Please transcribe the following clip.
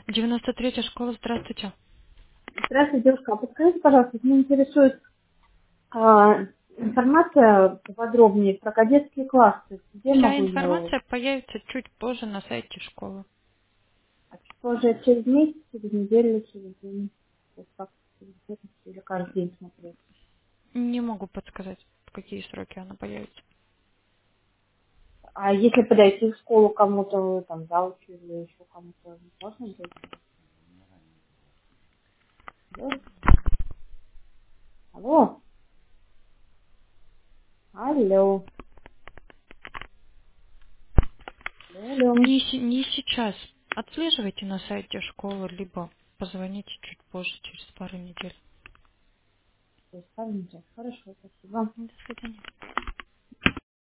93-я школа, здравствуйте. Здравствуйте, девушка. А подскажите, пожалуйста, меня интересует информация подробнее про кадетские классы. Где Вся могу ее? информация появится чуть позже на сайте школы. А чуть позже через месяц, через неделю, через день? То есть как через месяц или каждый день смотреть? Не могу подсказать, в какие сроки она появится. А если подойти в школу кому-то, там, заучу или еще кому-то, можно будет? Алло? Алло? Алло? Алло? Не сейчас. Отслеживайте на сайте школы, либо позвоните чуть позже, через пару недель. То есть, хорошо, спасибо. До свидания.